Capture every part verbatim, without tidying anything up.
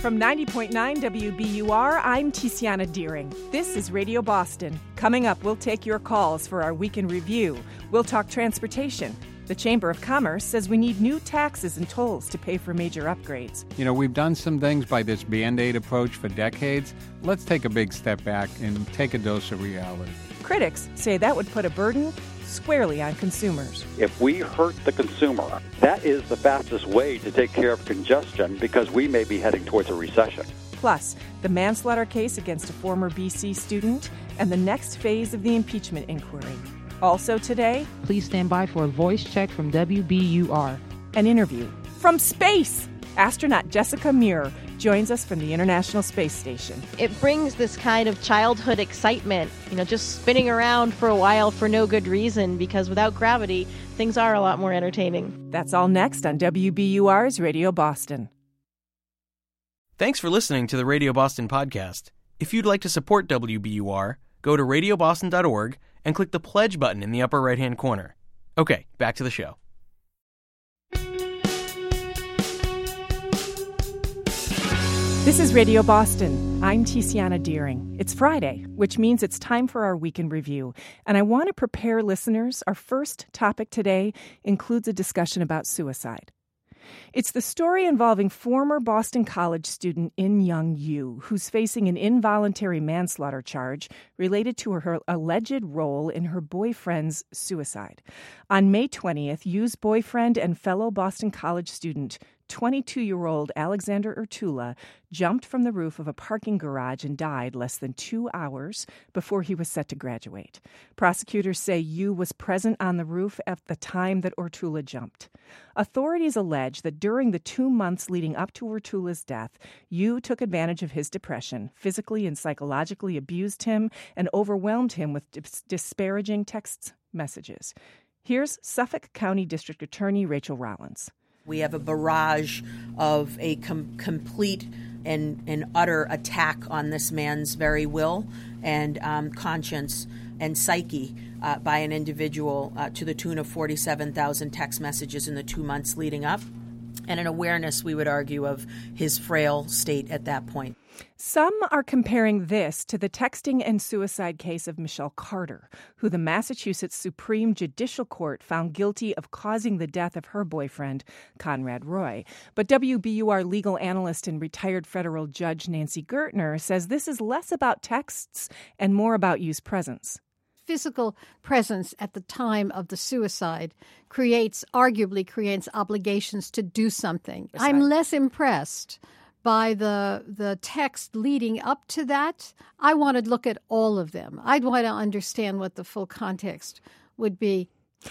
From ninety point nine W B U R, I'm Tiziana Deering. This is Radio Boston. Coming up, we'll take your calls for our Week in Review. We'll talk transportation. The Chamber of Commerce says we need new taxes and tolls to pay for major upgrades. You know, we've done some things by this Band-Aid approach for decades. Let's take a big step back and take a dose of reality. Critics say that would put a burden squarely on consumers. If we hurt the consumer, that is the fastest way to take care of congestion because we may be heading towards a recession. Plus, the manslaughter case against a former B C student and the next phase of the impeachment inquiry. Also today, please stand by for a voice check from W B U R. An interview from space. Astronaut Jessica Meir joins us from the International Space Station. It brings this kind of childhood excitement, you know, just spinning around for a while for no good reason, because without gravity, things are a lot more entertaining. That's all next on W B U R's Radio Boston. Thanks for listening to the Radio Boston podcast. If you'd like to support W B U R, go to radio boston dot org and click the pledge button in the upper right-hand corner. Okay, back to the show. This is Radio Boston. I'm Tiziana Deering. It's Friday, which means it's time for our Week in Review. And I want to prepare listeners. Our first topic today includes a discussion about suicide. It's the story involving former Boston College student In Young Yu, who's facing an involuntary manslaughter charge related to her alleged role in her boyfriend's suicide. On May twentieth, Yu's boyfriend and fellow Boston College student, twenty-two-year-old Alexander Urtula, jumped from the roof of a parking garage and died less than two hours before he was set to graduate. Prosecutors say Yu was present on the roof at the time that Urtula jumped. Authorities allege that during the two months leading up to Urtula's death, Yu took advantage of his depression, physically and psychologically abused him, and overwhelmed him with dis- disparaging text messages. Here's Suffolk County District Attorney Rachel Rollins. We have a barrage of a com- complete and, and utter attack on this man's very will and um, conscience and psyche uh, by an individual uh, to the tune of forty-seven thousand text messages in the two months leading up, and an awareness, we would argue, of his frail state at that point. Some are comparing this to the texting and suicide case of Michelle Carter, who the Massachusetts Supreme Judicial Court found guilty of causing the death of her boyfriend, Conrad Roy. But W B U R legal analyst and retired federal judge Nancy Gertner says this is less about texts and more about Yu's presence. Physical presence at the time of the suicide creates, arguably creates obligations to do something. Aside. I'm less impressed by the the text leading up to that. I want to look at all of them. I'd want to understand what the full context would be.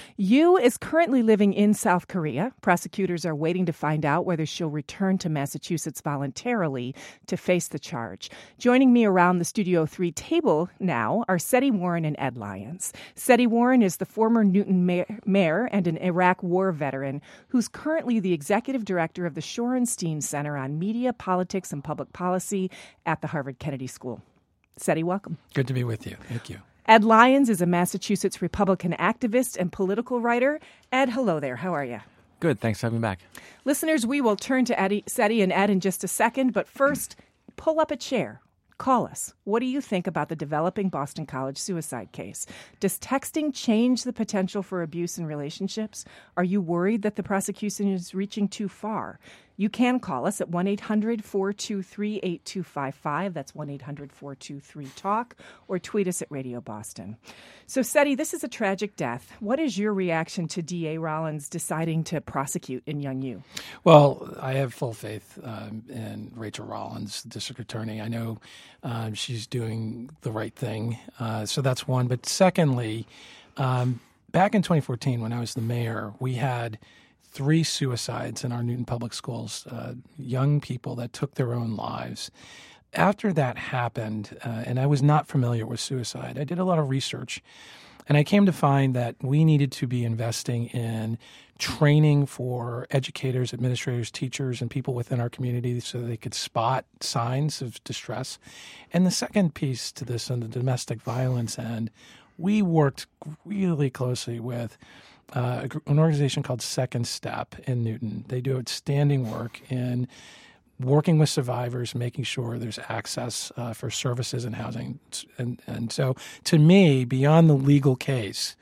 Yu is currently living in South Korea. Prosecutors are waiting to find out whether she'll return to Massachusetts voluntarily to face the charge. Joining me around the Studio three table now are Seti Warren and Ed Lyons. Seti Warren is the former Newton mayor and an Iraq war veteran who's currently the executive director of the Shorenstein Center on Media, Politics, and Public Policy at the Harvard Kennedy School. Seti, welcome. Good to be with you. Thank you. Ed Lyons is a Massachusetts Republican activist and political writer. Ed, hello there. How are you? Good. Thanks for having me back. Listeners, we will turn to Eddie, Seti and Ed in just a second, but first, pull up a chair. Call us. What do you think about the developing Boston College suicide case? Does texting change the potential for abuse in relationships? Are you worried that the prosecution is reaching too far? You can call us at one eight hundred four two three eight two five five. That's one eight hundred four two three talk, or tweet us at Radio Boston. So, Seti, this is a tragic death. What is your reaction to D A Rollins deciding to prosecute In Young Yu? Well, I have full faith um, in Rachel Rollins, district attorney. I know um, she's doing the right thing. Uh, so that's one. But secondly, um, back in twenty fourteen, when I was the mayor, we had three suicides in our Newton Public Schools, uh, young people that took their own lives. After that happened, uh, and I was not familiar with suicide, I did a lot of research, and I came to find that we needed to be investing in training for educators, administrators, teachers, and people within our community so they could spot signs of distress. And the second piece to this on the domestic violence end, we worked really closely with Uh, an organization called Second Step in Newton. They do outstanding work in working with survivors, making sure there's access uh, for services and housing. And, and so to me, beyond the legal case,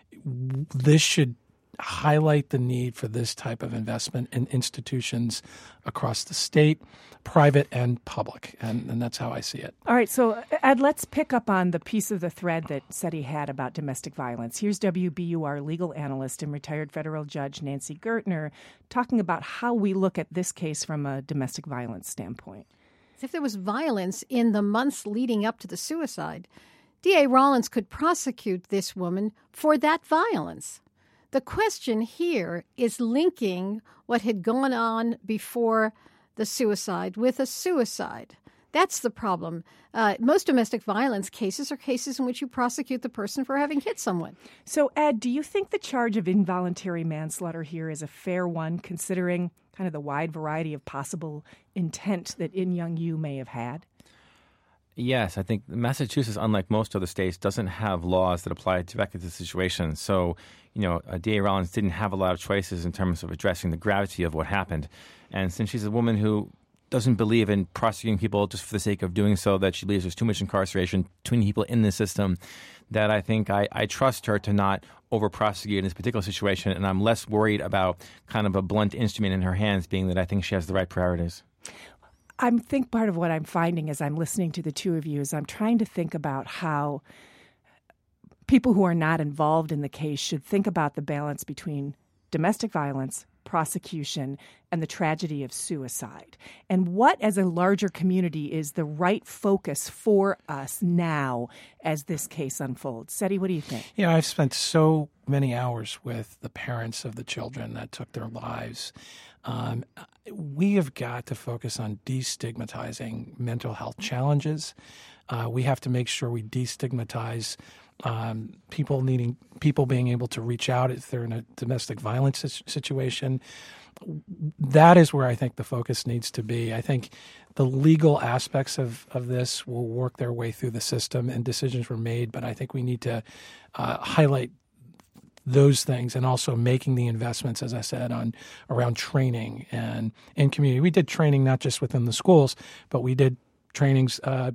this should highlight the need for this type of investment in institutions across the state, private and public. And, and that's how I see it. All right. So, Ed, let's pick up on the piece of the thread that Seti had about domestic violence. Here's W B U R legal analyst and retired federal judge Nancy Gertner talking about how we look at this case from a domestic violence standpoint. If there was violence in the months leading up to the suicide, D A Rollins could prosecute this woman for that violence. The question here is linking what had gone on before the suicide with a suicide. That's the problem. Uh, most domestic violence cases are cases in which you prosecute the person for having hit someone. So, Ed, do you think the charge of involuntary manslaughter here is a fair one, considering kind of the wide variety of possible intent that In Young You may have had? Yes, I think Massachusetts, unlike most other states, doesn't have laws that apply directly to the situation. So, you know, D A Rollins didn't have a lot of choices in terms of addressing the gravity of what happened. And since she's a woman who doesn't believe in prosecuting people just for the sake of doing so, that she believes there's too much incarceration, too many people in the system, that I think I, I trust her to not over-prosecute in this particular situation. And I'm less worried about kind of a blunt instrument in her hands, being that I think she has the right priorities. I think part of what I'm finding as I'm listening to the two of you is I'm trying to think about how people who are not involved in the case should think about the balance between domestic violence, prosecution, and the tragedy of suicide. And what, as a larger community, is the right focus for us now as this case unfolds? Seti, what do you think? Yeah, I've spent so many hours with the parents of the children that took their lives. Um, we have got to focus on destigmatizing mental health challenges. Uh, we have to make sure we destigmatize um, people needing people being able to reach out if they're in a domestic violence situation. That is where I think the focus needs to be. I think the legal aspects of, of this will work their way through the system and decisions were made, but I think we need to uh, highlight those things and also making the investments, as I said, on around training and in community. We did training not just within the schools, but we did trainings uh,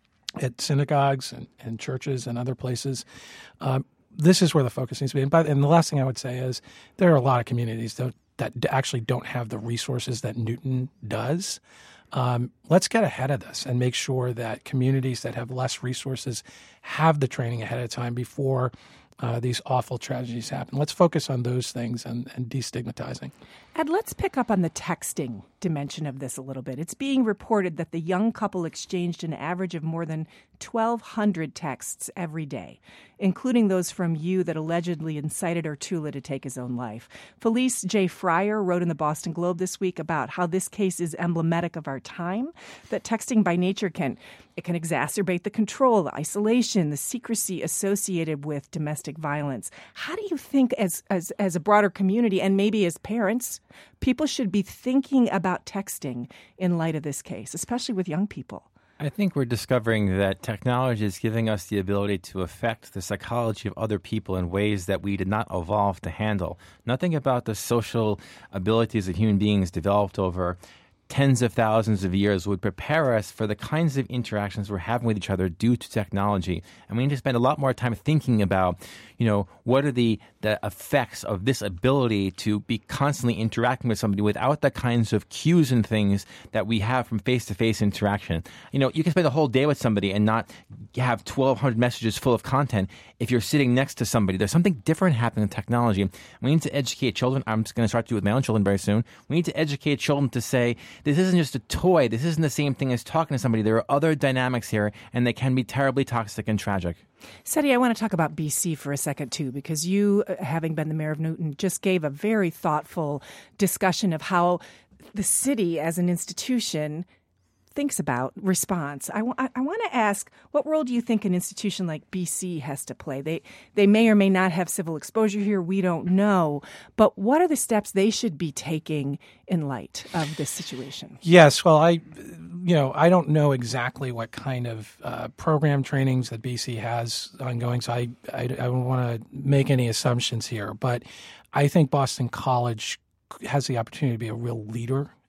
at synagogues and, and churches and other places. Um, this is where the focus needs to be. And, by, and the last thing I would say is there are a lot of communities that, that actually don't have the resources that Newton does. Um, let's get ahead of this and make sure that communities that have less resources have the training ahead of time before Uh, these awful tragedies happen. Let's focus on those things and, and destigmatizing. And let's pick up on the texting dimension of this a little bit. It's being reported that the young couple exchanged an average of more than twelve hundred texts every day, including those from you that allegedly incited Ortula to take his own life. Felice J. Fryer wrote in the Boston Globe this week about how this case is emblematic of our time, that texting by nature can it can exacerbate the control, the isolation, the secrecy associated with domestic violence. How do you think as, as, as a broader community and maybe as parents, people should be thinking about texting in light of this case, especially with young people? I think we're discovering that technology is giving us the ability to affect the psychology of other people in ways that we did not evolve to handle. Nothing about the social abilities of human beings developed over tens of thousands of years would prepare us for the kinds of interactions we're having with each other due to technology. And we need to spend a lot more time thinking about, you know, what are the, the effects of this ability to be constantly interacting with somebody without the kinds of cues and things that we have from face-to-face interaction. You know, you can spend a whole day with somebody and not have twelve hundred messages full of content. If you're sitting next to somebody, there's something different happening in technology. We need to educate children. I'm just going to start to do with my own children very soon. We need to educate children to say, this isn't just a toy. This isn't the same thing as talking to somebody. There are other dynamics here, and they can be terribly toxic and tragic. Seti, I want to talk about B C for a second, too, because you, having been the mayor of Newton, just gave a very thoughtful discussion of how the city as an institution thinks about response. I, w- I want to ask, what role do you think an institution like B C has to play? They they may or may not have civil exposure here. We don't know. But what are the steps they should be taking in light of this situation? Yes. Well, I, you know, I don't know exactly what kind of uh, program trainings that B C has ongoing, so I, I, I don't want to make any assumptions here. But I think Boston College has the opportunity to be a real leader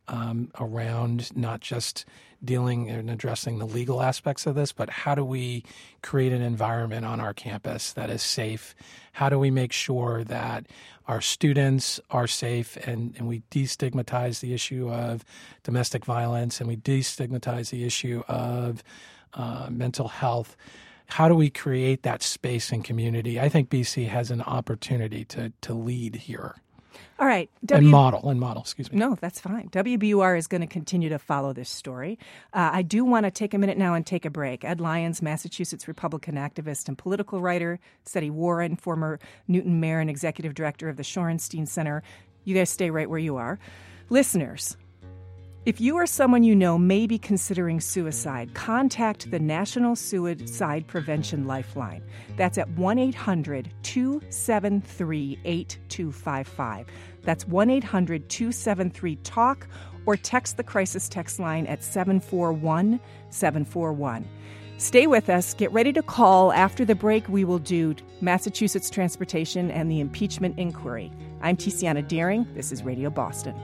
um, around not just dealing and addressing the legal aspects of this, but how do we create an environment on our campus that is safe? How do we make sure that our students are safe and, and we destigmatize the issue of domestic violence and we destigmatize the issue of uh, mental health? How do we create that space and community? I think B C has an opportunity to to lead here. All right. W- and model, and model, excuse me. No, that's fine. W B U R is going to continue to follow this story. Uh, I do want to take a minute now and take a break. Ed Lyons, Massachusetts Republican activist and political writer, Seti Warren, former Newton mayor and executive director of the Shorenstein Center. You guys stay right where you are. Listeners, if you or someone you know may be considering suicide, contact the National Suicide Prevention Lifeline. That's at one eight hundred two seven three eight two five five. That's one eight hundred two seven three TALK, or text the crisis text line at seven four one seven four one. Stay with us. Get ready to call. After the break, we will do Massachusetts transportation and the impeachment inquiry. I'm Tiziana Deering. This is Radio Boston.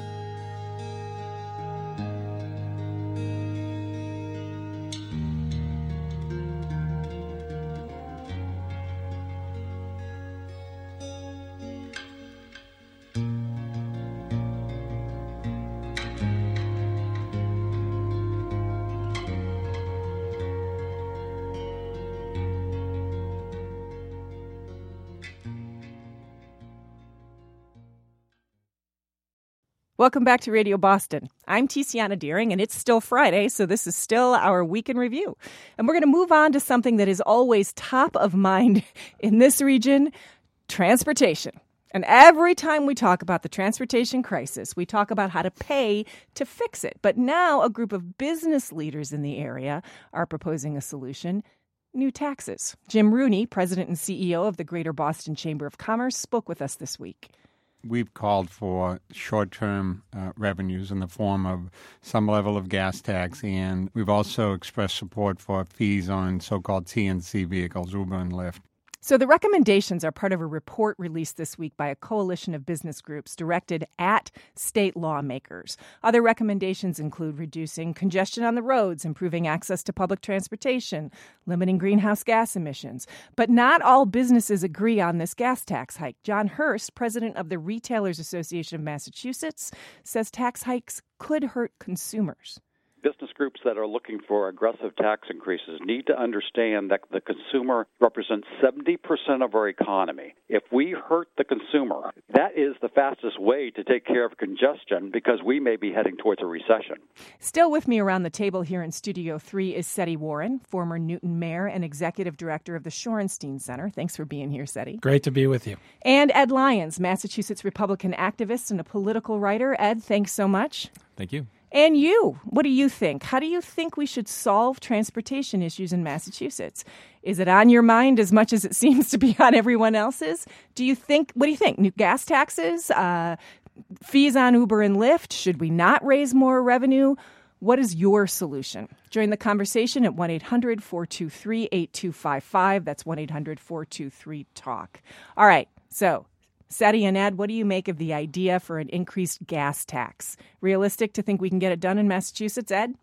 Welcome back to Radio Boston. I'm Tiziana Deering, and it's still Friday, so this is still our Week in Review. And we're going to move on to something that is always top of mind in this region, transportation. And every time we talk about the transportation crisis, we talk about how to pay to fix it. But now a group of business leaders in the area are proposing a solution: new taxes. Jim Rooney, president and C E O of the Greater Boston Chamber of Commerce, spoke with us this week. We've called for short-term uh, revenues in the form of some level of gas tax, and we've also expressed support for fees on so-called T N C vehicles, Uber and Lyft. So the recommendations are part of a report released this week by a coalition of business groups directed at state lawmakers. Other recommendations include reducing congestion on the roads, improving access to public transportation, limiting greenhouse gas emissions. But not all businesses agree on this gas tax hike. John Hurst, president of the Retailers Association of Massachusetts, says tax hikes could hurt consumers. Business groups that are looking for aggressive tax increases need to understand that the consumer represents seventy percent of our economy. If we hurt the consumer, that is the fastest way to take care of congestion, because we may be heading towards a recession. Still with me around the table here in Studio three is Seti Warren, former Newton mayor and executive director of the Shorenstein Center. Thanks for being here, Seti. Great to be with you. And Ed Lyons, Massachusetts Republican activist and a political writer. Ed, thanks so much. Thank you. And you, what do you think? How do you think we should solve transportation issues in Massachusetts? Is it on your mind as much as it seems to be on everyone else's? Do you think, what do you think? New gas taxes, uh, fees on Uber and Lyft? Should we not raise more revenue? What is your solution? Join the conversation at one eight hundred four two three eight two five five. That's one eight hundred four two three TALK. All right, so Seti and Ed, what do you make of the idea for an increased gas tax? Realistic to think we can get it done in Massachusetts, Ed?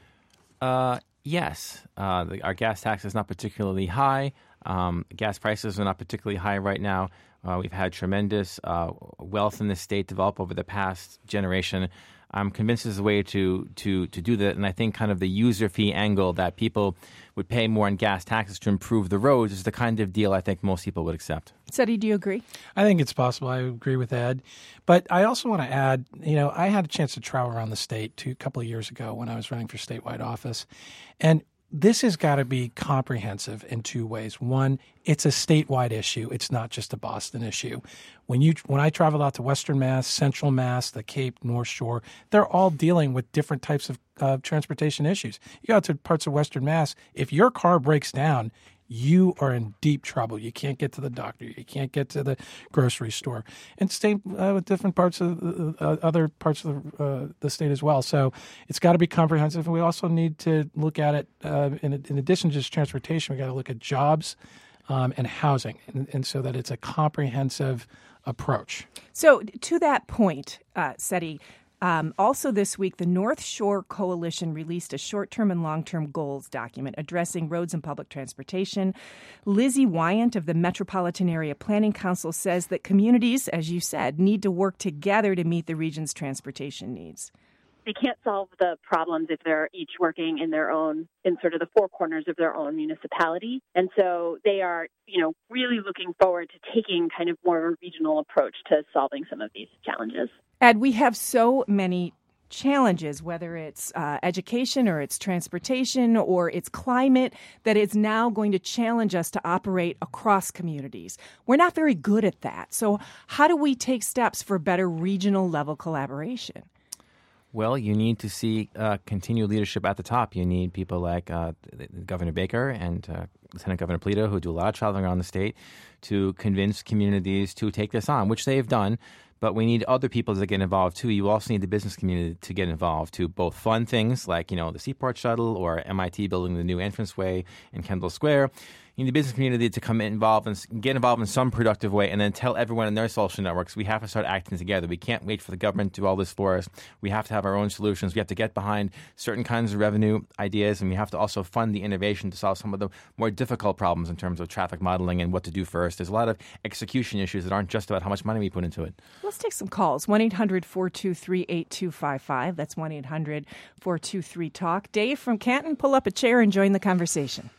Uh, yes. Uh, the, our gas tax is not particularly high. Um, gas prices are not particularly high right now. Uh, we've had tremendous uh, wealth in this state develop over the past generation. I'm convinced there's a way to, to, to do that, and I think kind of the user fee angle that people would pay more in gas taxes to improve the roads is the kind of deal I think most people would accept. Seti, do you agree? I think it's possible. I agree with Ed. But I also want to add, you know, I had a chance to travel around the state two, a couple of years ago when I was running for statewide office, and this has got to be comprehensive in two ways. One, it's a statewide issue. It's not just a Boston issue. When you when I traveled out to Western Mass, Central Mass, the Cape, North Shore, they're all dealing with different types of uh, transportation issues. You go out to parts of Western Mass, if your car breaks down, you are in deep trouble. You can't get to the doctor. You can't get to the grocery store. And same uh, with different parts of uh, other parts of the, uh, the state as well. So it's got to be comprehensive. And we also need to look at it uh, in, in addition to just transportation. We got to look at jobs um, and housing, and, and so that it's a comprehensive approach. So to that point, uh, Seti, Um, also this week, the North Shore Coalition released a short-term and long-term goals document addressing roads and public transportation. Lizzie Wyant of the Metropolitan Area Planning Council says that communities, as you said, need to work together to meet the region's transportation needs. They can't solve the problems if they're each working in their own, in sort of the four corners of their own municipality. And so they are, you know, really looking forward to taking kind of more of a regional approach to solving some of these challenges. Ed, we have so many challenges, whether it's uh, education or it's transportation or it's climate, that it's now going to challenge us to operate across communities. We're not very good at that. So how do we take steps for better regional level collaboration? Well, you need to see uh, continued leadership at the top. You need people like uh, Governor Baker and uh, Lieutenant Governor Polito, who do a lot of traveling around the state, to convince communities to take this on, which they've done. But we need other people to get involved, too. You also need the business community to get involved, to both fund things like, you know, the Seaport Shuttle or M I T building the new entranceway in Kendall Square. You need the business community to come involved and get involved in some productive way and then tell everyone in their social networks we have to start acting together. We can't wait for the government to do all this for us. We have to have our own solutions. We have to get behind certain kinds of revenue ideas, and we have to also fund the innovation to solve some of the more difficult problems in terms of traffic modeling and what to do first. There's a lot of execution issues that aren't just about how much money we put into it. Let's take some calls. one eight hundred four two three eight two five five. That's one eight hundred four two three talk. Dave from Canton, pull up a chair and join the conversation.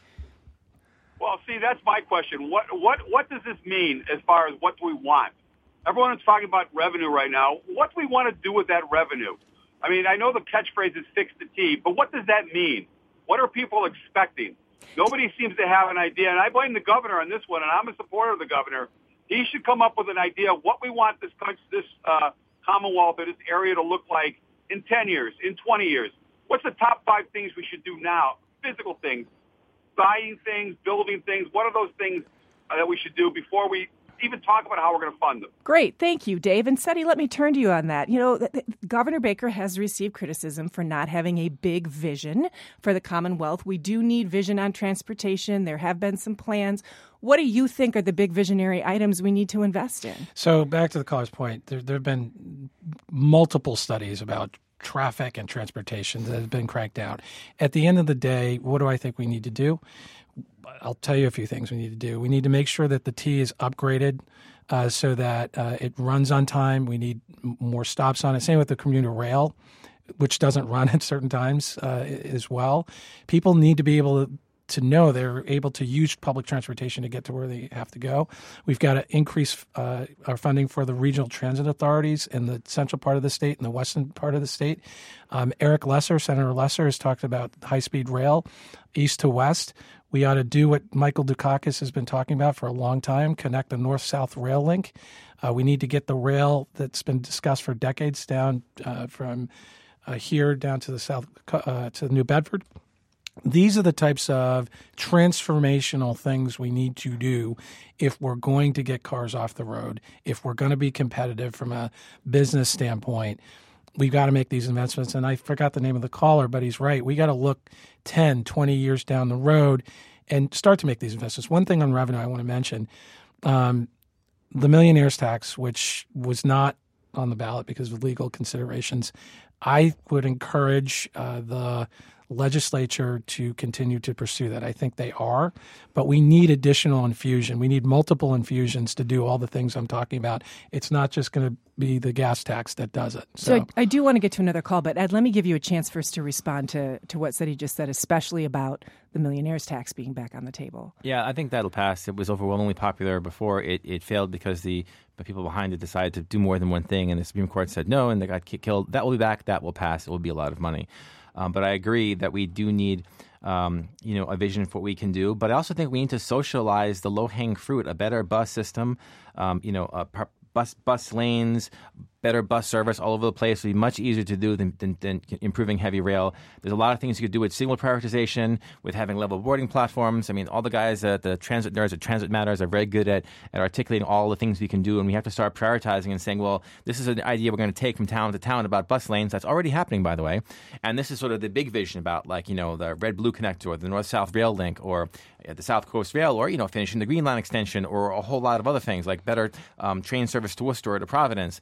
Well, see, that's my question. What what what does this mean as far as what do we want? Everyone is talking about revenue right now. What do we want to do with that revenue? I mean, I know the catchphrase is fix the T, but what does that mean? What are people expecting? Nobody seems to have an idea, and I blame the governor on this one, and I'm a supporter of the governor. He should come up with an idea of what we want this this uh, Commonwealth or this area to look like in ten years, in twenty years. What's the top five things we should do now? Physical things. Buying things, building things. What are those things uh, that we should do before we even talk about how we're going to fund them? Great. Thank you, Dave. And Seti, let me turn to you on that. You know, th- th- Governor Baker has received criticism for not having a big vision for the Commonwealth. We do need vision on transportation. There have been some plans. What do you think are the big visionary items we need to invest in? So back to the caller's point, there, there have been multiple studies about traffic and transportation that have been cranked out. At the end of the day, what do I think we need to do? I'll tell you a few things we need to do. We need to make sure that the T is upgraded uh, so that uh, it runs on time. We need more stops on it. Same with the commuter rail, which doesn't run at certain times uh, as well. People need to be able to to know they're able to use public transportation to get to where they have to go. We've got to increase uh, our funding for the regional transit authorities in the central part of the state and the western part of the state. Um, Eric Lesser, Senator Lesser, has talked about high-speed rail east to west. We ought to do what Michael Dukakis has been talking about for a long time, connect the north-south rail link. Uh, we need to get the rail that's been discussed for decades down uh, from uh, here down to the south uh, to New Bedford. These are the types of transformational things we need to do if we're going to get cars off the road, if we're going to be competitive from a business standpoint. We've got to make these investments. And I forgot the name of the caller, but he's right. We got to look ten, twenty years down the road and start to make these investments. One thing on revenue I want to mention, um, the millionaire's tax, which was not on the ballot because of legal considerations, I would encourage uh, the legislature to continue to pursue that. I think they are, but we need additional infusion. We need multiple infusions to do all the things I'm talking about. It's not just going to be the gas tax that does it. So, so I, I do want to get to another call, but Ed, let me give you a chance first to respond to, to what Seti just said, especially about the millionaire's tax being back on the table. Yeah, I think that'll pass. It was overwhelmingly popular before. It, it failed because the, the people behind it decided to do more than one thing, and the Supreme Court said no, and they got killed. That will be back. That will pass. It will be a lot of money. Um, but I agree that we do need, um, you know, a vision for what we can do. But I also think we need to socialize the low-hanging fruit, a better bus system, um, you know, a par- bus bus lanes, better bus service all over the place. It would be much easier to do than, than, than improving heavy rail. There's a lot of things you could do with signal prioritization, with having level boarding platforms. I mean, all the guys at the transit nerds at Transit Matters are very good at, at articulating all the things we can do, and we have to start prioritizing and saying, well, this is an idea we're going to take from town to town about bus lanes. That's already happening, by the way. And this is sort of the big vision about, like, you know, the red-blue connector or the north-south rail link or the South Coast Rail or, you know, finishing the Green Line extension or a whole lot of other things like better um, train service to Worcester or to Providence. So I think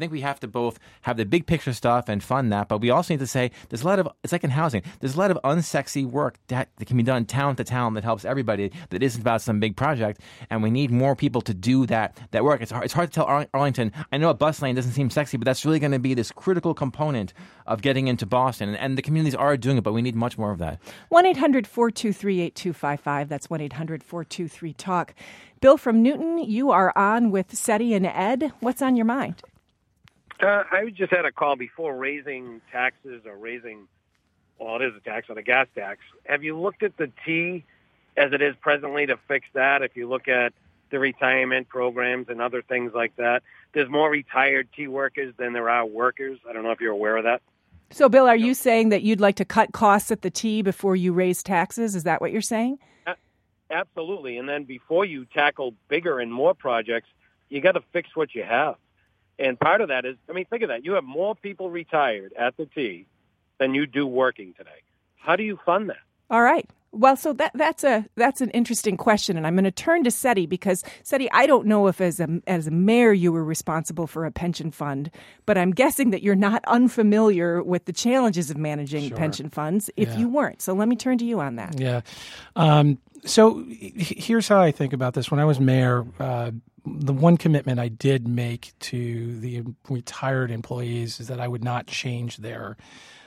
think we have to both have the big picture stuff and fund that, but we also need to say there's a lot of, it's like in housing, there's a lot of unsexy work that, that can be done town to town that helps everybody, that isn't about some big project, and we need more people to do that that work. It's hard, it's hard to tell Ar- Arlington, I know a bus lane doesn't seem sexy, but that's really going to be this critical component of getting into Boston, and, and the communities are doing it, but we need much more of that. one eight hundred four two three eight two five five. That's one eight hundred four two three talk. Bill from Newton, you are on with Seti and Ed. What's on your mind? Uh, I just had a call before raising taxes or raising, well, it is a tax on a gas tax. Have you looked at the T as it is presently to fix that? If you look at the retirement programs and other things like that, there's more retired T workers than there are workers. I don't know if you're aware of that. So, Bill, are you saying that you'd like to cut costs at the T before you raise taxes? Is that what you're saying? Absolutely. And then before you tackle bigger and more projects, you got to fix what you have. And part of that is, I mean, think of that. You have more people retired at the T than you do working today. How do you fund that? All right. Well, so that that's a that's an interesting question, and I'm going to turn to Seti because Seti, I don't know if as a as a mayor you were responsible for a pension fund, but I'm guessing that you're not unfamiliar with the challenges of managing Sure. pension funds if Yeah. you weren't. So let me turn to you on that. Yeah. Um, so h- here's how I think about this. When I was mayor, uh, the one commitment I did make to the retired employees is that I would not change their,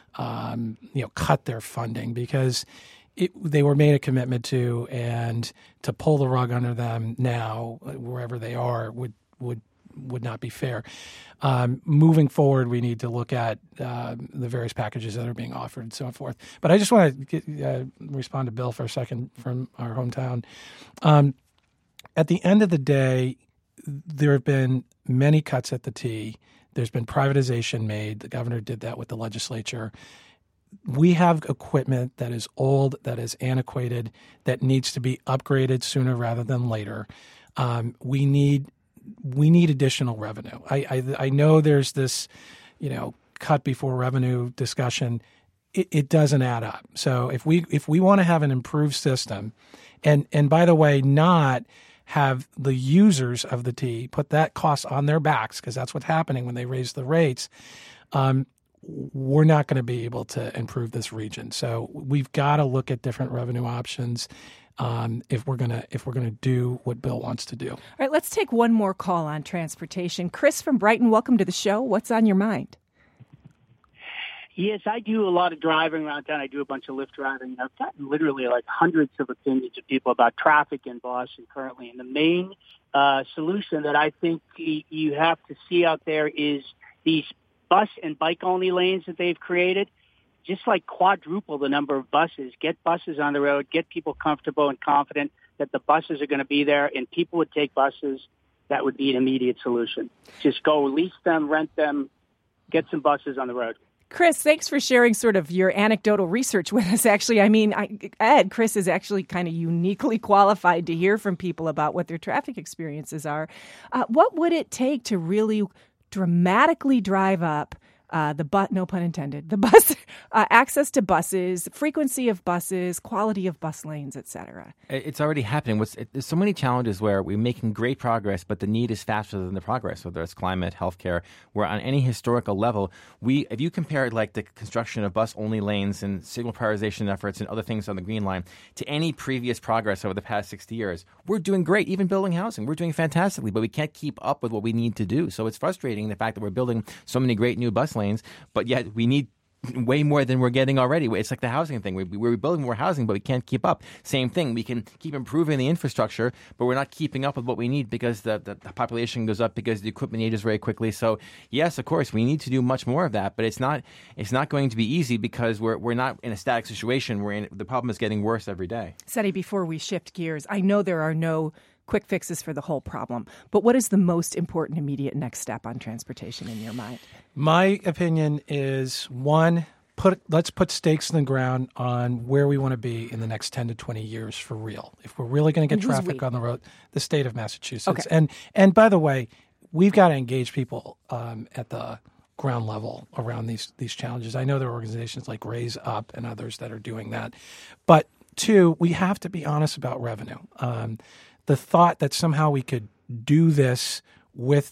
um, you know, cut their funding because it, they were made a commitment to, and to pull the rug under them now, wherever they are, would would would not be fair. Um, moving forward, we need to look at uh, the various packages that are being offered and so forth. But I just want to get, uh, respond to Bill for a second from our hometown. Um, at the end of the day, there have been many cuts at the T. There's been privatization made. The governor did that with the legislature. We have equipment that is old, that is antiquated, that needs to be upgraded sooner rather than later. Um, we need we need additional revenue. I, I I know there's this, you know, cut before revenue discussion. It, it doesn't add up. So if we if we want to have an improved system, and and by the way, not have the users of the T put that cost on their backs, because that's what's happening when they raise the rates. Um, we're not going to be able to improve this region. So we've got to look at different revenue options um, if we're going to if we're going to do what Bill wants to do. All right, let's take one more call on transportation. Chris from Brighton, welcome to the show. What's on your mind? Yes, I do a lot of driving around town. I do a bunch of Lyft driving. And I've gotten literally like hundreds of opinions of people about traffic in Boston currently. And the main uh, solution that I think you have to see out there is these bus and bike-only lanes that they've created. Just like quadruple the number of buses. Get buses on the road. Get people comfortable and confident that the buses are going to be there, and people would take buses. That would be an immediate solution. Just go lease them, rent them, get some buses on the road. Chris, thanks for sharing sort of your anecdotal research with us. Actually, I mean, I, Ed, Chris is actually kind of uniquely qualified to hear from people about what their traffic experiences are. Uh, what would it take to really dramatically drive up uh, the bus, no pun intended, the bus uh, access to buses, frequency of buses, quality of bus lanes, et cetera? It's already happening. What's, it, there's so many challenges where we're making great progress, but the need is faster than the progress, whether it's climate, healthcare, where on any historical level, we, if you compare like the construction of bus-only lanes and signal prioritization efforts and other things on the Green Line to any previous progress over the past sixty years, we're doing great. Even building housing, we're doing fantastically, but we can't keep up with what we need to do. So it's frustrating, the fact that we're building so many great new bus lanes, but yet we need way more than we're getting already. It's like the housing thing. We, we're building more housing, but we can't keep up. Same thing. We can keep improving the infrastructure, but we're not keeping up with what we need because the, the, the population goes up, because the equipment ages very quickly. So yes, of course, we need to do much more of that, but it's not it's not going to be easy because we're we're not in a static situation. We're in, the problem is getting worse every day. Seti, before we shift gears, I know there are no quick fixes for the whole problem, but what is the most important immediate next step on transportation in your mind? My opinion is, one, put let's put stakes in the ground on where we want to be in the next ten to twenty years for real. If we're really going to get traffic on the road, the state of Massachusetts. Okay. And and by the way, we've got to engage people um, at the ground level around these these challenges. I know there are organizations like Raise Up and others that are doing that. But two, we have to be honest about revenue. Um, the thought that somehow we could do this with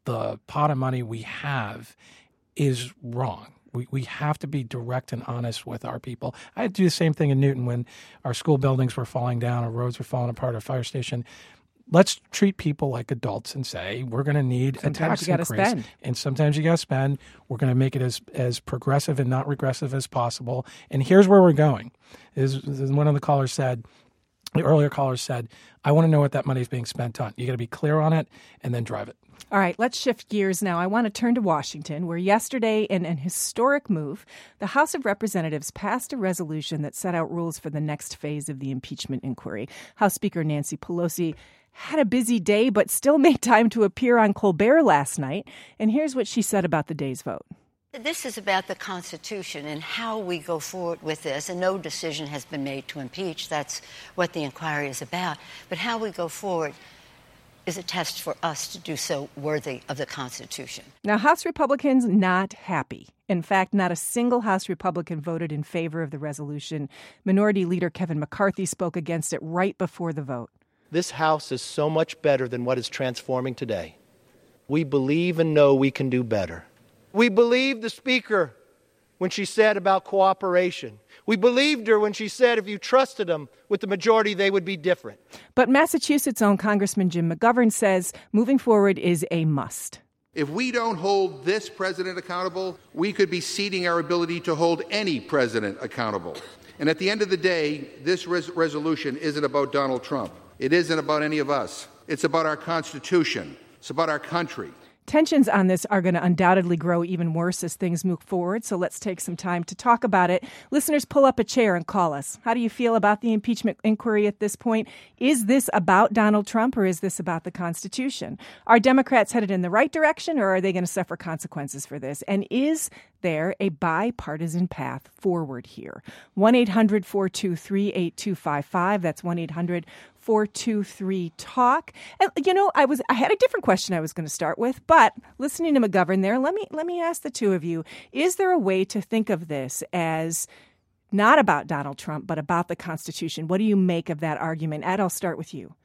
the pot of money we have is wrong. We we have to be direct and honest with our people. I had to do the same thing in Newton when our school buildings were falling down, our roads were falling apart, our fire station. Let's treat people like adults and say we're going to need sometimes a tax you gotta increase. Spend. And sometimes you got to spend. We're going to make it as, as progressive and not regressive as possible. And here's where we're going. Is, is one of the callers said, the earlier callers said, I want to know what that money is being spent on. You got to be clear on it and then drive it. All right, let's shift gears now. I want to turn to Washington, where yesterday, in an historic move, the House of Representatives passed a resolution that set out rules for the next phase of the impeachment inquiry. House Speaker Nancy Pelosi had a busy day, but still made time to appear on Colbert last night. And here's what she said about the day's vote. This is about the Constitution and how we go forward with this. And no decision has been made to impeach. That's what the inquiry is about. But how we go forward is a test for us to do so worthy of the Constitution. Now, House Republicans not happy. In fact, not a single House Republican voted in favor of the resolution. Minority Leader Kevin McCarthy spoke against it right before the vote. This House is so much better than what is transforming today. We believe and know we can do better. We believed the Speaker when she said about cooperation. We believed her when she said if you trusted them with the majority, they would be different. But Massachusetts' own Congressman Jim McGovern says moving forward is a must. If we don't hold this president accountable, we could be ceding our ability to hold any president accountable. And at the end of the day, this res- resolution isn't about Donald Trump. It isn't about any of us. It's about our Constitution. It's about our country. Tensions on this are going to undoubtedly grow even worse as things move forward, so let's take some time to talk about it. Listeners, pull up a chair and call us. How do you feel about the impeachment inquiry at this point? Is this about Donald Trump or is this about the Constitution? Are Democrats headed in the right direction or are they going to suffer consequences for this? And is there a bipartisan path forward here? one eight hundred four two three eight two five five. That's one eight hundred four two three talk. And you know, I was I had a different question I was going to start with, but listening to McGovern there, let me let me ask the two of you, is there a way to think of this as not about Donald Trump, but about the Constitution? What do you make of that argument? Ed, I'll start with you.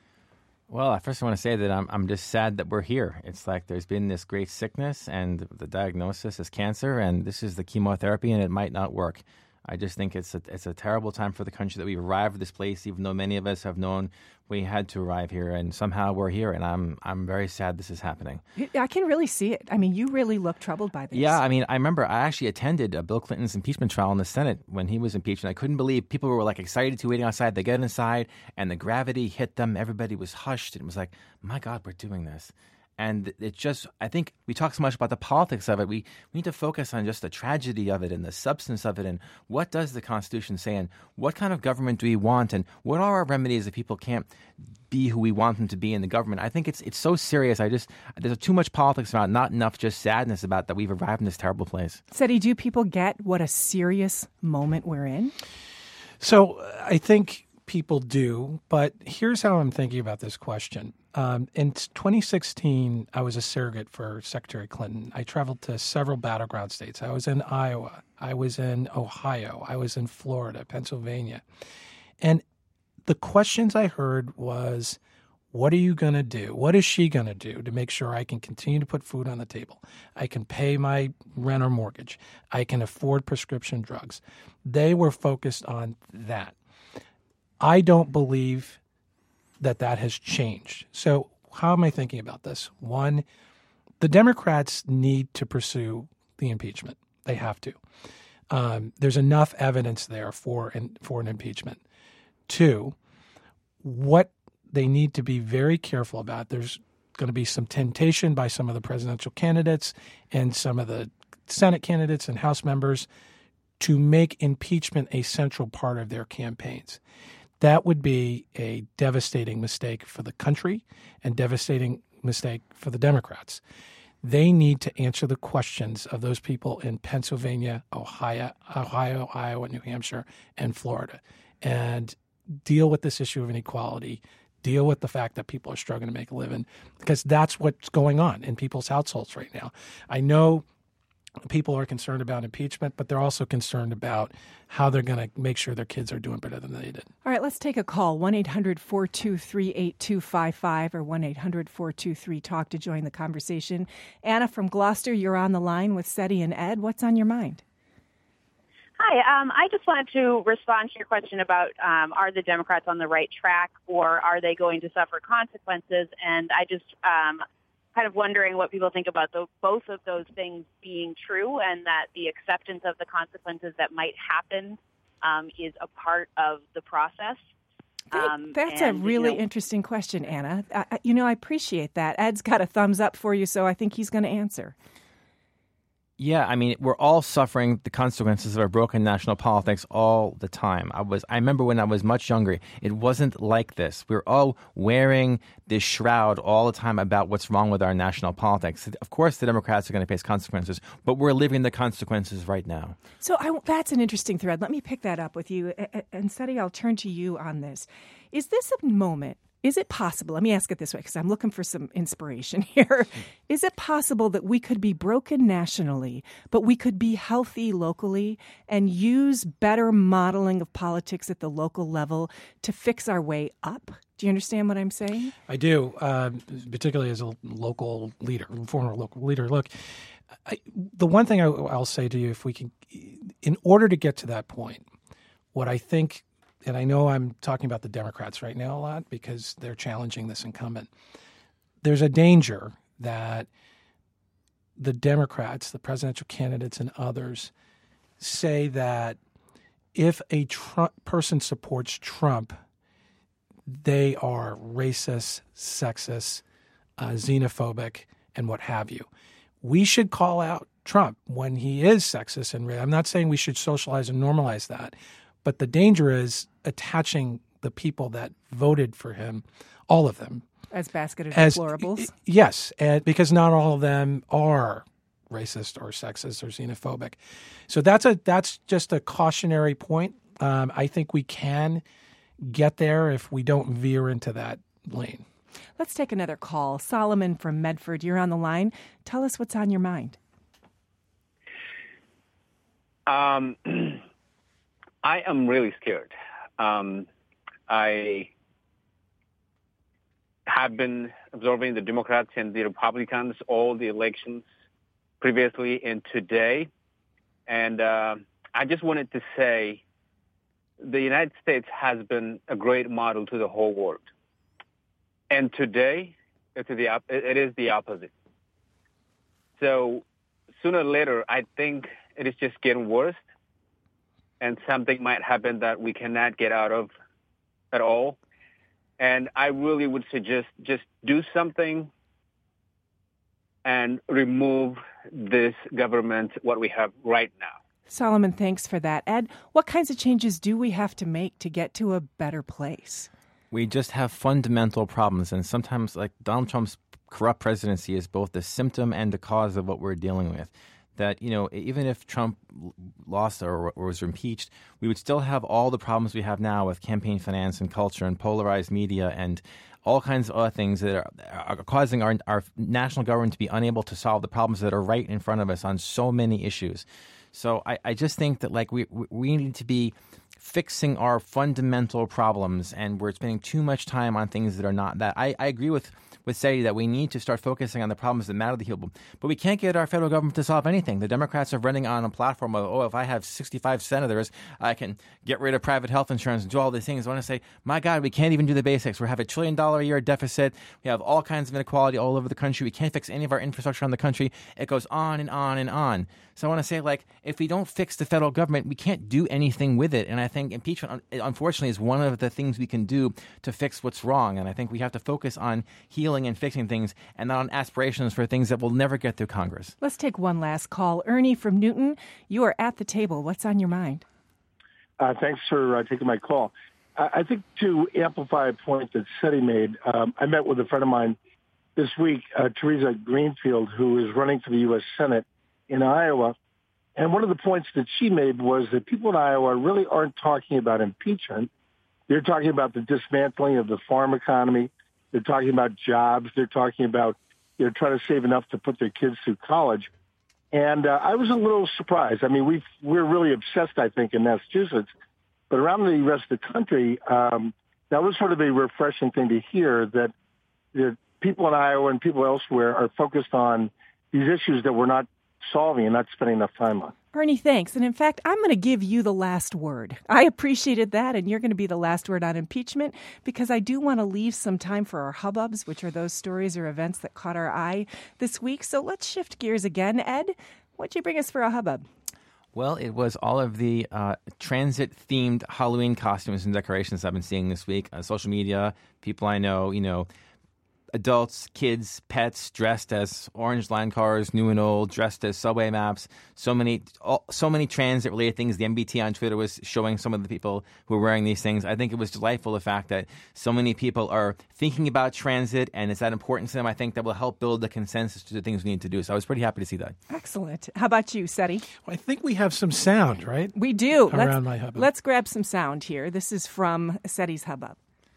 Well, I first want to say that I'm I'm just sad that we're here. It's like there's been this great sickness, and the diagnosis is cancer, and this is the chemotherapy, and it might not work. I just think it's a, it's a terrible time for the country that we've arrived at this place, even though many of us have known we had to arrive here, and somehow we're here, and I'm I'm very sad this is happening. I can really see it. I mean, you really look troubled by this. Yeah, I mean, I remember I actually attended uh, Bill Clinton's impeachment trial in the Senate when he was impeached, and I couldn't believe people were like excited to waiting outside. They get inside, and the gravity hit them. Everybody was hushed. It was like, my God, we're doing this. And it just, I think we talk so much about the politics of it. We, we need to focus on just the tragedy of it and the substance of it and what does the Constitution say and what kind of government do we want and what are our remedies if people can't be who we want them to be in the government. I think it's it's so serious. I just, there's too much politics about it, not enough just sadness about that we've arrived in this terrible place. Seti, do people get what a serious moment we're in? So I think people do, but here's how I'm thinking about this question. Um, in twenty sixteen, I was a surrogate for Secretary Clinton. I traveled to several battleground states. I was in Iowa. I was in Ohio. I was in Florida, Pennsylvania. And the questions I heard was, what are you going to do? What is she going to do to make sure I can continue to put food on the table? I can pay my rent or mortgage. I can afford prescription drugs. They were focused on that. I don't believe that that has changed. So how am I thinking about this? One, the Democrats need to pursue the impeachment. They have to. Um, there's enough evidence there for an, for an impeachment. Two, what they need to be very careful about, there's going to be some temptation by some of the presidential candidates and some of the Senate candidates and House members to make impeachment a central part of their campaigns. That would be a devastating mistake for the country and devastating mistake for the Democrats. They need to answer the questions of those people in Pennsylvania, Ohio, Ohio, Iowa, New Hampshire, and Florida, and deal with this issue of inequality, deal with the fact that people are struggling to make a living, because that's what's going on in people's households right now. I know people are concerned about impeachment, but they're also concerned about how they're going to make sure their kids are doing better than they did. All right, let's take a call, one eight hundred four two three eight two five five or one eight hundred four two three talk to join the conversation. Anna from Gloucester, you're on the line with Seti and Ed. What's on your mind? Hi, um, I just wanted to respond to your question about um, are the Democrats on the right track or are they going to suffer consequences? And I just um, kind of wondering what people think about the, both of those things being true and that the acceptance of the consequences that might happen um, is a part of the process. Um, That's and, a really you know, interesting question, Anna. I, you know, I appreciate that. Ed's got a thumbs up for you, so I think he's going to answer. Yeah, I mean, we're all suffering the consequences of our broken national politics all the time. I was, I remember when I was much younger, it wasn't like this. We we're all wearing this shroud all the time about what's wrong with our national politics. Of course, the Democrats are going to face consequences, but we're living the consequences right now. So I, that's an interesting thread. Let me pick that up with you. And Seti, I'll turn to you on this. Is this a moment? Is it possible, let me ask it this way because I'm looking for some inspiration here. Is it possible that we could be broken nationally, but we could be healthy locally and use better modeling of politics at the local level to fix our way up? Do you understand what I'm saying? I do, uh, particularly as a local leader, former local leader. Look, I, the one thing I, I'll say to you, if we can, in order to get to that point, what I think, and I know I'm talking about the Democrats right now a lot because they're challenging this incumbent. There's a danger that the Democrats, the presidential candidates and others, say that if a Trump person supports Trump, they are racist, sexist, uh, xenophobic, and what have you. We should call out Trump when he is sexist and racist. I'm not saying we should socialize and normalize that. But the danger is attaching the people that voted for him, all of them. As basket of as, deplorables? Yes, and because not all of them are racist or sexist or xenophobic. So that's a that's just a cautionary point. Um, I think we can get there if we don't veer into that lane. Let's take another call. Solomon from Medford, you're on the line. Tell us what's on your mind. Um. I am really scared. Um, I have been observing the Democrats and the Republicans, all the elections previously and today. And uh, I just wanted to say the United States has been a great model to the whole world. And today, it's the, it is the opposite. So sooner or later, I think it is just getting worse. And something might happen that we cannot get out of at all. And I really would suggest just do something and remove this government, what we have right now. Solomon, thanks for that. Ed, what kinds of changes do we have to make to get to a better place? We just have fundamental problems. And sometimes, like Donald Trump's corrupt presidency is both the symptom and the cause of what we're dealing with. That, you know, even if Trump lost or, or was impeached, we would still have all the problems we have now with campaign finance and culture and polarized media and all kinds of other things that are, are causing our, our national government to be unable to solve the problems that are right in front of us on so many issues. So I, I just think that, like, we we need to be fixing our fundamental problems, and we're spending too much time on things that are not that. I, I agree with with Seti that we need to start focusing on the problems that matter to the people. But we can't get our federal government to solve anything. The Democrats are running on a platform of, oh, if I have sixty-five senators, I can get rid of private health insurance and do all these things. I want to say, my God, we can't even do the basics. We have a trillion dollar a year deficit. We have all kinds of inequality all over the country. We can't fix any of our infrastructure on the country. It goes on and on and on. So I want to say, like, if we don't fix the federal government, we can't do anything with it. And I think impeachment, unfortunately, is one of the things we can do to fix what's wrong. And I think we have to focus on healing and fixing things and not on aspirations for things that will never get through Congress. Let's take one last call. Ernie from Newton, you are at the table. What's on your mind? Uh, thanks for uh, taking my call. I, I think to amplify a point that Seti made, um, I met with a friend of mine this week, uh, Teresa Greenfield, who is running for the U S Senate in Iowa. And one of the points that she made was that people in Iowa really aren't talking about impeachment. They're talking about the dismantling of the farm economy. They're talking about jobs. They're talking about, you know, trying to save enough to put their kids through college. And uh, I was a little surprised. I mean, we we're really obsessed, I think, in Massachusetts. But around the rest of the country, um, that was sort of a refreshing thing to hear, that the people in Iowa and people elsewhere are focused on these issues that we're not solving and not spending enough time on. Ernie, thanks. And in fact, I'm going to give you the last word. I appreciated that, and you're going to be the last word on impeachment, because I do want to leave some time for our hubbubs, which are those stories or events that caught our eye this week. So let's shift gears again. Ed, what'd you bring us for a hubbub? Well, it was all of the uh, transit-themed Halloween costumes and decorations I've been seeing this week on social media. People I know, you know, adults, kids, pets dressed as orange line cars, new and old, dressed as subway maps. So many, all, so many transit-related things. The M B T on Twitter was showing some of the people who were wearing these things. I think it was delightful, the fact that so many people are thinking about transit and it's that important to them. I think that will help build the consensus to the things we need to do. So I was pretty happy to see that. Excellent. How about you, Seti? Well, I think we have some sound, right? We do. Around let's, my hubbub. Let's grab some sound here. This is from Seti's hubbub.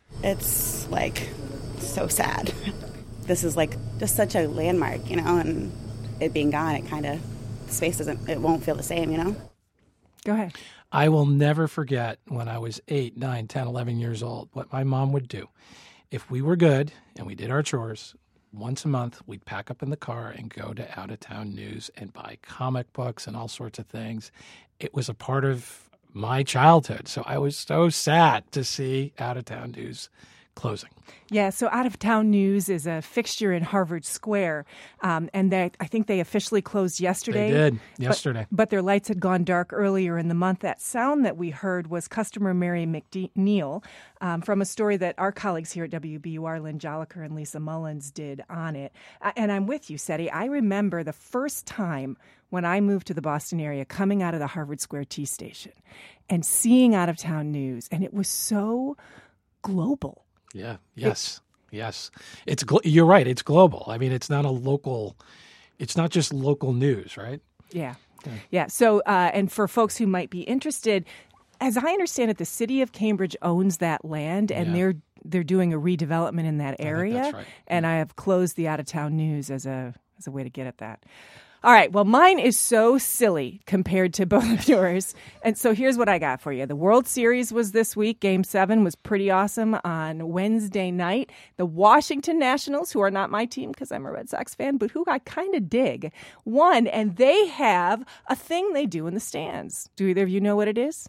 It's like so sad. This is like just such a landmark, you know, and it being gone, it kind of, space doesn't, it won't feel the same, you know? Go ahead. I will never forget when I was eight, nine, ten, eleven years old, what my mom would do. If we were good and we did our chores, once a month, we'd pack up in the car and go to out-of-town news and buy comic books and all sorts of things. It was a part of my childhood. So I was so sad to see out-of-town news closing. Yeah, so Out of Town News is a fixture in Harvard Square, um, and they, I think they officially closed yesterday. They did, yesterday. But, but their lights had gone dark earlier in the month. That sound that we heard was customer Mary McNeil um, from a story that our colleagues here at W B U R, Lynn Joliker and Lisa Mullins, did on it. Uh, and I'm with you, Seti. I remember the first time when I moved to the Boston area, coming out of the Harvard Square T station and seeing Out of Town News, and it was so global. Yeah. Yes. It, yes. It's gl- you're right. It's global. I mean, it's not a local. It's not just local news, right? Yeah. Yeah. yeah. So, uh, and for folks who might be interested, as I understand it, the city of Cambridge owns that land, and yeah. they're they're doing a redevelopment in that area. I think that's right. And I have closed the Out of Town News as a as a way to get at that. All right. Well, mine is so silly compared to both of yours. And so here's what I got for you. The World Series was this week. Game seven was pretty awesome on Wednesday night. The Washington Nationals, who are not my team because I'm a Red Sox fan, but who I kind of dig, won. And they have a thing they do in the stands. Do either of you know what it is?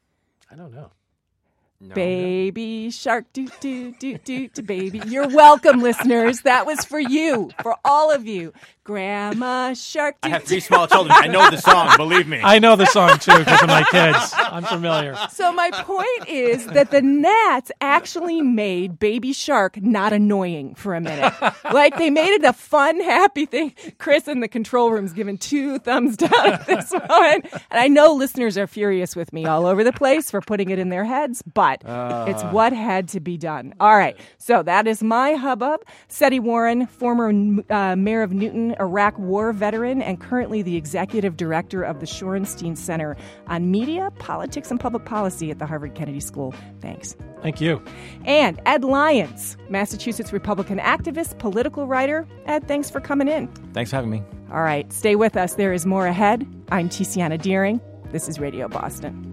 I don't know. No, baby no. shark, do, do, do, do, do, baby. You're welcome, listeners. That was for you, for all of you. Grandma shark. Do, I have three small children. I know the song, believe me. I know the song, too, because of my kids. I'm familiar. So my point is that the Nats actually made Baby Shark not annoying for a minute. Like, they made it a fun, happy thing. Chris in the control room's giving two thumbs down at this one. And I know listeners are furious with me all over the place for putting it in their heads, but uh. it's what had to be done. All right. So that is my hubbub. Seti Warren, former uh, mayor of Newton, Iraq war veteran, and currently the executive director of the Shorenstein Center on Media, Politics, and Public Policy at the Harvard Kennedy School. Thanks. Thank you. And Ed Lyons, Massachusetts Republican activist, political writer. Ed, thanks for coming in. Thanks for having me. All right, stay with us. There is more ahead. I'm Tiziana Deering. This is Radio Boston.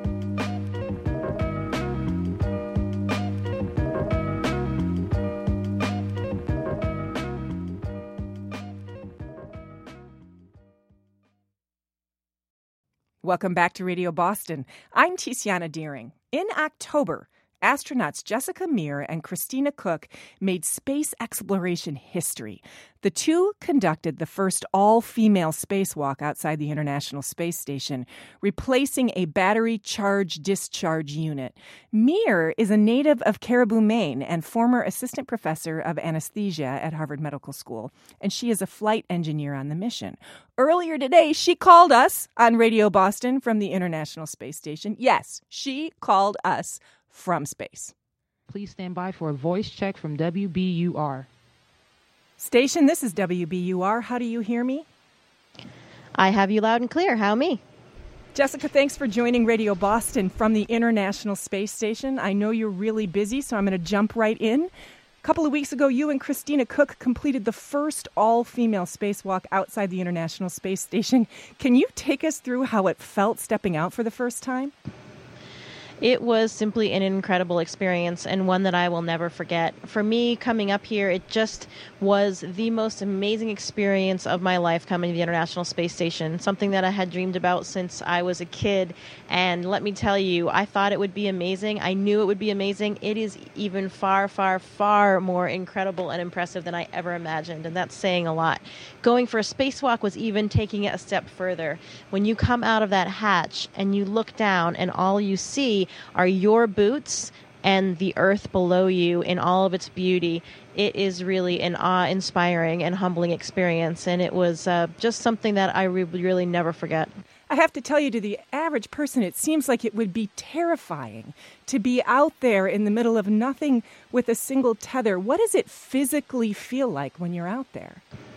Welcome back to Radio Boston. I'm Tiziana Deering. In October, astronauts Jessica Meir and Christina Koch made space exploration history. The two conducted the first all-female spacewalk outside the International Space Station, replacing a battery charge-discharge unit. Meir is a native of Caribou, Maine, and former assistant professor of anesthesia at Harvard Medical School, and she is a flight engineer on the mission. Earlier today, she called us on Radio Boston from the International Space Station. Yes, she called us from space. Please stand by for a voice check from W B U R. Station, this is W B U R. How do you hear me? I have you loud and clear. How me? Jessica, thanks for joining Radio Boston from the International Space Station. I know you're really busy, so I'm going to jump right in. A couple of weeks ago, you and Christina Koch completed the first all-female spacewalk outside the International Space Station. Can you take us through how it felt stepping out for the first time? It was simply an incredible experience and one that I will never forget. For me, coming up here, it just was the most amazing experience of my life coming to the International Space Station, something that I had dreamed about since I was a kid. And let me tell you, I thought it would be amazing. I knew it would be amazing. It is even far, far, far more incredible and impressive than I ever imagined, and that's saying a lot. Going for a spacewalk was even taking it a step further. When you come out of that hatch and you look down and all you see are your boots and the earth below you in all of its beauty, it is really an awe-inspiring and humbling experience, and it was uh, just something that I re- really never forget. I have to tell you, to the average person, it seems like it would be terrifying to be out there in the middle of nothing with a single tether. What does it physically feel like when you're out there?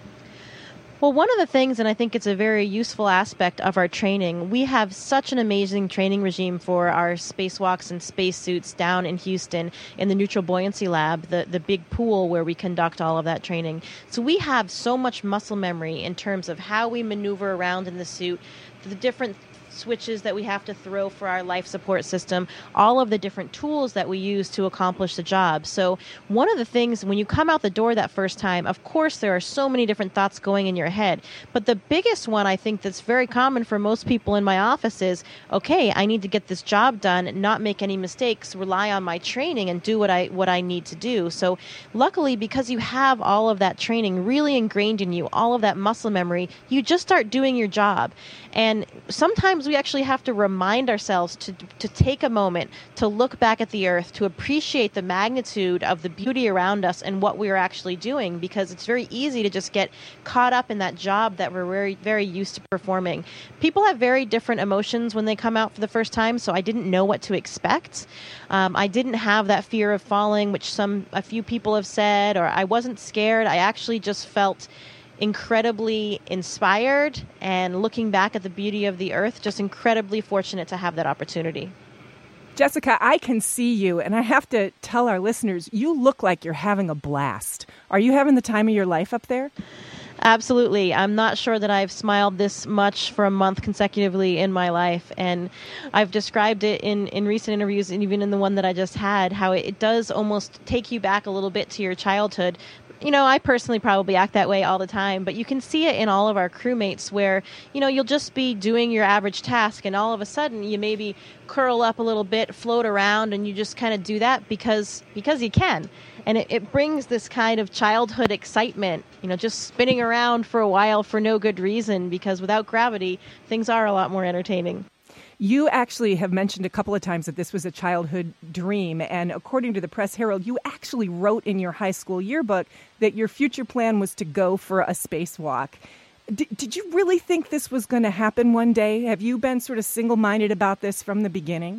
Well, one of the things, and I think it's a very useful aspect of our training, we have such an amazing training regime for our spacewalks and spacesuits down in Houston in the Neutral Buoyancy Lab, the, the big pool where we conduct all of that training. So we have so much muscle memory in terms of how we maneuver around in the suit, the different switches that we have to throw for our life support system, all of the different tools that we use to accomplish the job. So one of the things, when you come out the door that first time, of course there are so many different thoughts going in your head. But the biggest one, I think, that's very common for most people in my office is, okay, I need to get this job done, not make any mistakes, rely on my training and do what I what I need to do. So luckily, because you have all of that training really ingrained in you, all of that muscle memory, you just start doing your job. And sometimes we actually have to remind ourselves to to take a moment to look back at the earth, to appreciate the magnitude of the beauty around us and what we are actually doing, because it's very easy to just get caught up in that job that we're very, very used to performing. People have very different emotions when they come out for the first time, so I didn't know what to expect. Um, I didn't have that fear of falling, which some a few people have said, or I wasn't scared. I actually just felt incredibly inspired, and looking back at the beauty of the earth, just incredibly fortunate to have that opportunity. Jessica, I can see you, and I have to tell our listeners, you look like you're having a blast. Are you having the time of your life up there? Absolutely. I'm not sure that I've smiled this much for a month consecutively in my life. And I've described it in, in recent interviews, and even in the one that I just had, how it, it does almost take you back a little bit to your childhood. You know, I personally probably act that way all the time, but you can see it in all of our crewmates where, you know, you'll just be doing your average task and all of a sudden you maybe curl up a little bit, float around, and you just kind of do that because because you can. And it, it brings this kind of childhood excitement, you know, just spinning around for a while for no good reason, because without gravity, things are a lot more entertaining. You actually have mentioned a couple of times that this was a childhood dream, and according to the Press Herald, you actually wrote in your high school yearbook that your future plan was to go for a spacewalk. D- did you really think this was going to happen one day? Have you been sort of single-minded about this from the beginning?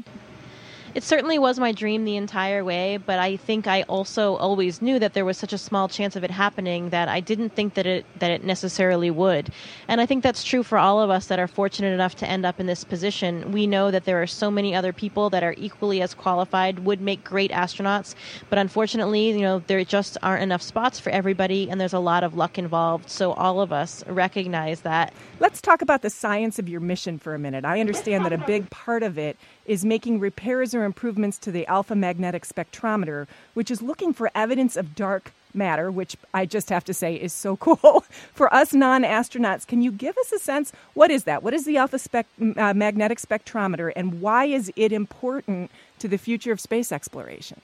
It certainly was my dream the entire way, but I think I also always knew that there was such a small chance of it happening that I didn't think that it that it necessarily would. And I think that's true for all of us that are fortunate enough to end up in this position. We know that there are so many other people that are equally as qualified, would make great astronauts, but unfortunately, you know, there just aren't enough spots for everybody, and there's a lot of luck involved. So all of us recognize that. Let's talk about the science of your mission for a minute. I understand that a big part of it is making repairs or improvements to the alpha magnetic spectrometer, which is looking for evidence of dark matter, which I just have to say is so cool for us non-astronauts. Can you give us a sense? What is that? What is the alpha spec- uh, magnetic spectrometer, and why is it important to the future of space exploration?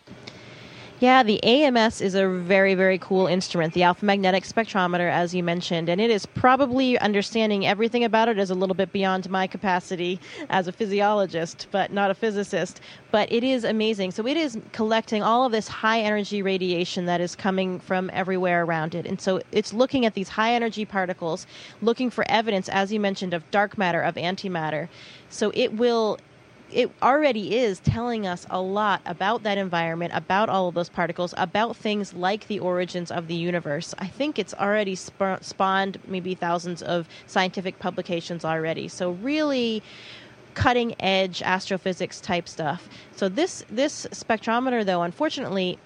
Yeah, the A M S is a very, very cool instrument, the alpha magnetic spectrometer, as you mentioned, and it is probably, understanding everything about it is a little bit beyond my capacity as a physiologist, but not a physicist. But it is amazing. So it is collecting all of this high-energy radiation that is coming from everywhere around it. And so it's looking at these high-energy particles, looking for evidence, as you mentioned, of dark matter, of antimatter. So it will... It already is telling us a lot about that environment, about all of those particles, about things like the origins of the universe. I think it's already sp- spawned maybe thousands of scientific publications already. So really cutting edge astrophysics type stuff. So this this spectrometer, though, unfortunately,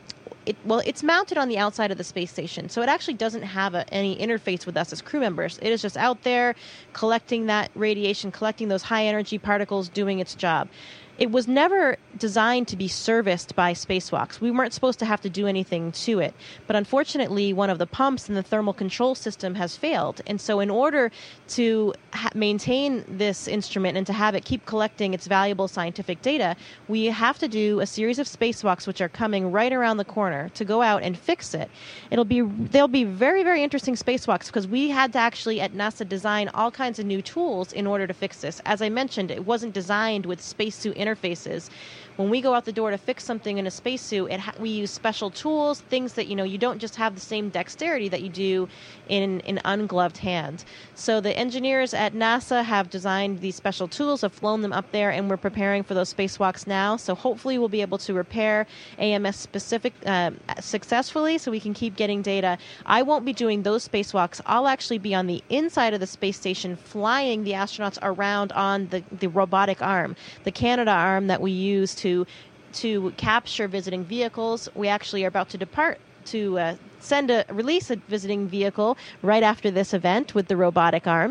it well, it's mounted on the outside of the space station, so it actually doesn't have a, any interface with us as crew members. It is just out there collecting that radiation, collecting those high energy particles, doing its job. It was never designed to be serviced by spacewalks. We weren't supposed to have to do anything to it. But unfortunately, one of the pumps in the thermal control system has failed. And so in order to ha- maintain this instrument and to have it keep collecting its valuable scientific data, we have to do a series of spacewalks, which are coming right around the corner, to go out and fix it. It'll be They'll be very, very interesting spacewalks because we had to actually at NASA design all kinds of new tools in order to fix this. As I mentioned, it wasn't designed with spacesuit interfaces. When we go out the door to fix something in a spacesuit, it ha- we use special tools, things that, you know, you don't just have the same dexterity that you do in an ungloved hand. So the engineers at NASA have designed these special tools, have flown them up there, and we're preparing for those spacewalks now. So hopefully we'll be able to repair A M S specific uh, successfully so we can keep getting data. I won't be doing those spacewalks. I'll actually be on the inside of the space station flying the astronauts around on the, the robotic arm, the Canada arm that we use to To, to capture visiting vehicles. We actually are about to depart to uh, send a release a visiting vehicle right after this event with the robotic arm.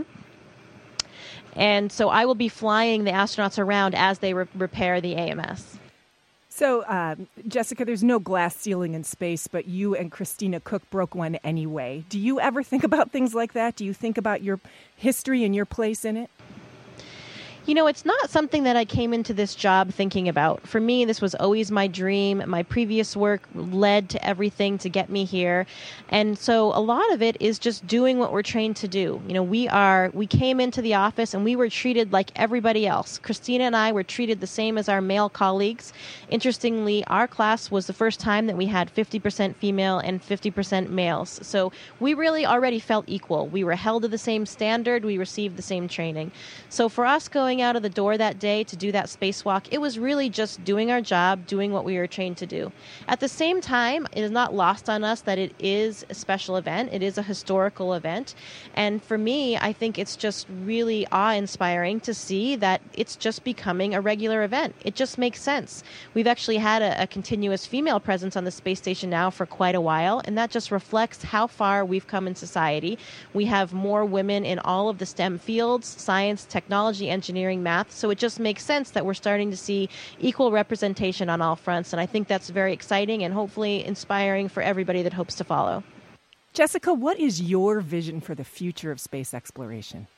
And so I will be flying the astronauts around as they re- repair the A M S. So, uh, Jessica, there's no glass ceiling in space, but you and Christina Koch broke one anyway. Do you ever think about things like that? Do you think about your history and your place in it? You know, it's not something that I came into this job thinking about. For me, this was always my dream. My previous work led to everything to get me here. And so a lot of it is just doing what we're trained to do. You know, we are, we came into the office and we were treated like everybody else. Christina and I were treated the same as our male colleagues. Interestingly, our class was the first time that we had fifty percent female and fifty percent males. So we really already felt equal. We were held to the same standard. We received the same training. So for us going out of the door that day to do that spacewalk, it was really just doing our job, doing what we were trained to do. At the same time, it is not lost on us that it is a special event. It is a historical event. And for me, I think it's just really awe-inspiring to see that it's just becoming a regular event. It just makes sense. We've actually had a, a continuous female presence on the space station now for quite a while, and that just reflects how far we've come in society. We have more women in all of the STEM fields, science, technology, engineering, math. So it just makes sense that we're starting to see equal representation on all fronts. And I think that's very exciting and hopefully inspiring for everybody that hopes to follow. Jessica, what is your vision for the future of space exploration?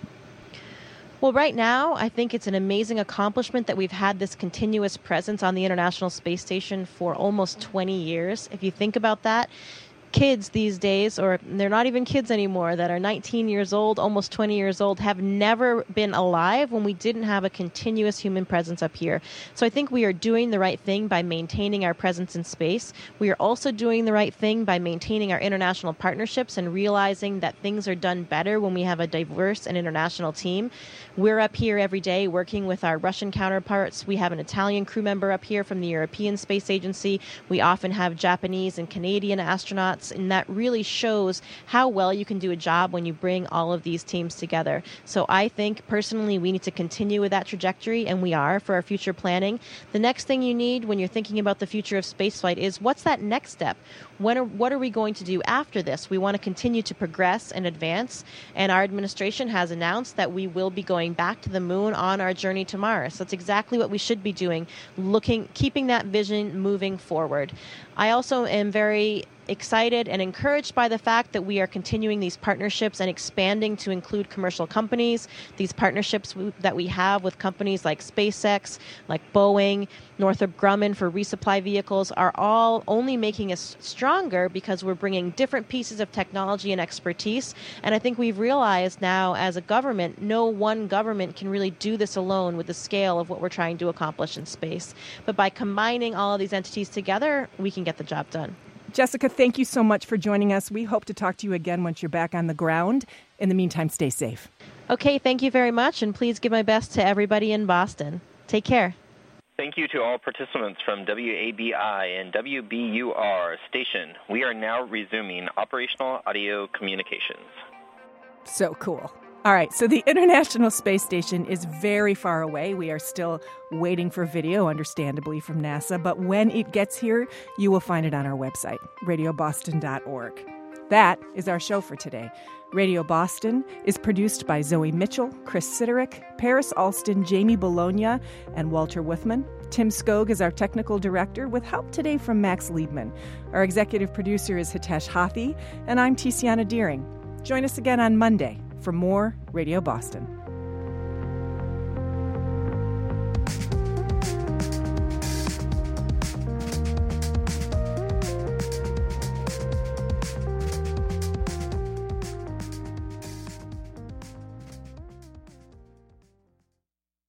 Well, right now, I think it's an amazing accomplishment that we've had this continuous presence on the International Space Station for almost twenty years. If you think about that, kids these days, or they're not even kids anymore, that are nineteen years old, almost twenty years old, have never been alive when we didn't have a continuous human presence up here. So I think we are doing the right thing by maintaining our presence in space. We are also doing the right thing by maintaining our international partnerships and realizing that things are done better when we have a diverse and international team. We're up here every day working with our Russian counterparts. We have an Italian crew member up here from the European Space Agency. We often have Japanese and Canadian astronauts, and that really shows how well you can do a job when you bring all of these teams together. So I think personally we need to continue with that trajectory, and we are for our future planning. The next thing you need when you're thinking about the future of spaceflight is what's that next step? When are, what are we going to do after this? We want to continue to progress and advance, and our administration has announced that we will be going back to the moon on our journey to Mars. So that's exactly what we should be doing, looking, keeping that vision moving forward. I also am very excited and encouraged by the fact that we are continuing these partnerships and expanding to include commercial companies. These partnerships w- that we have with companies like SpaceX, like Boeing, Northrop Grumman for resupply vehicles are all only making us stronger because we're bringing different pieces of technology and expertise. And I think we've realized now as a government, no one government can really do this alone with the scale of what we're trying to accomplish in space. But by combining all of these entities together, we can get the job done. Jessica, thank you so much for joining us. We hope to talk to you again once you're back on the ground. In the meantime, stay safe. Okay, thank you very much, and please give my best to everybody in Boston. Take care. Thank you to all participants from W A B I and W B U R station. We are now resuming operational audio communications. So cool. All right, so the International Space Station is very far away. We are still waiting for video, understandably, from NASA. But when it gets here, you will find it on our website, radio boston dot org. That is our show for today. Radio Boston is produced by Zoe Mitchell, Chris Siderick, Paris Alston, Jamie Bologna, and Walter Wuthman. Tim Skog is our technical director, with help today from Max Liebman. Our executive producer is Hitesh Hathi, and I'm Tiziana Deering. Join us again on Monday for more Radio Boston.